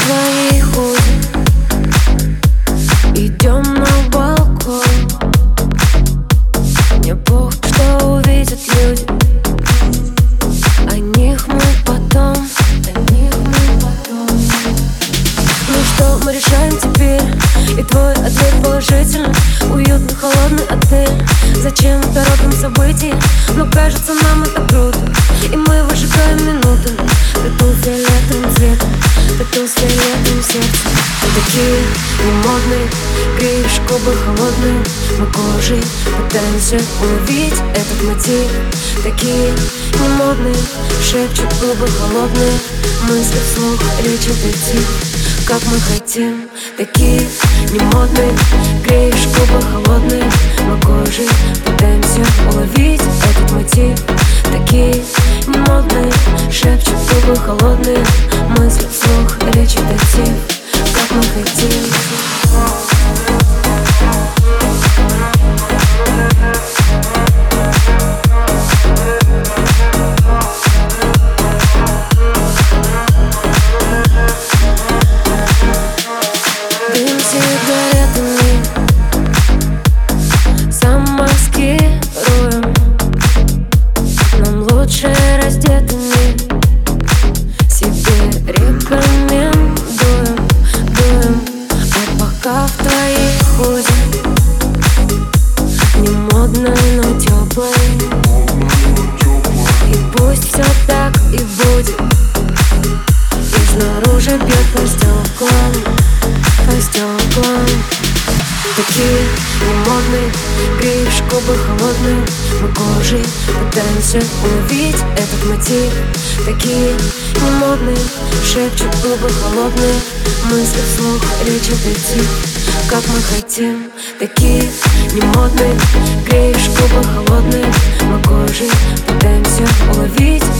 твоей худи, идем на балкон. Мне похуй, что увидят люди, о них мы потом. Ну что мы решаем теперь? И твой ответ положительный. Уютный холодный отель. Зачем торопим события? Но кажется, нам это круто, и мы выжигаем минутами. Тату фиолетовым цветом, тату с фиолетовым сердцем. Мы такие немодные, греешь губы холодные. Мы кожей пытаемся уловить этот мотив. Такие немодные, шепчут губы холодные. Мысли вслух, речь детектив, как мы хотим. Такие немодные, греешь губы холодные. Мы кожей пытаемся уловить этот мотив. Такие немодные, шепчут губы холодные. Мысли вслух, речь детектив, как мы хотим. Дым сигаретами, замаскируем. Нам лучше раздетыми, себе рекомендуем, дуем. А пока в твоей худи, не модной, но теплой. И пусть все так и будет. И снаружи бьет по стеклам, по стеклам. Такие немодные, греешь губы холодные. Мы кожей пытаемся уловить этот мотив. Такие немодные, шепчут губы холодные. Мысли вслух, речь детектив, как мы хотим. Такие немодные, греешь губы холодные. Мы кожей пытаемся уловить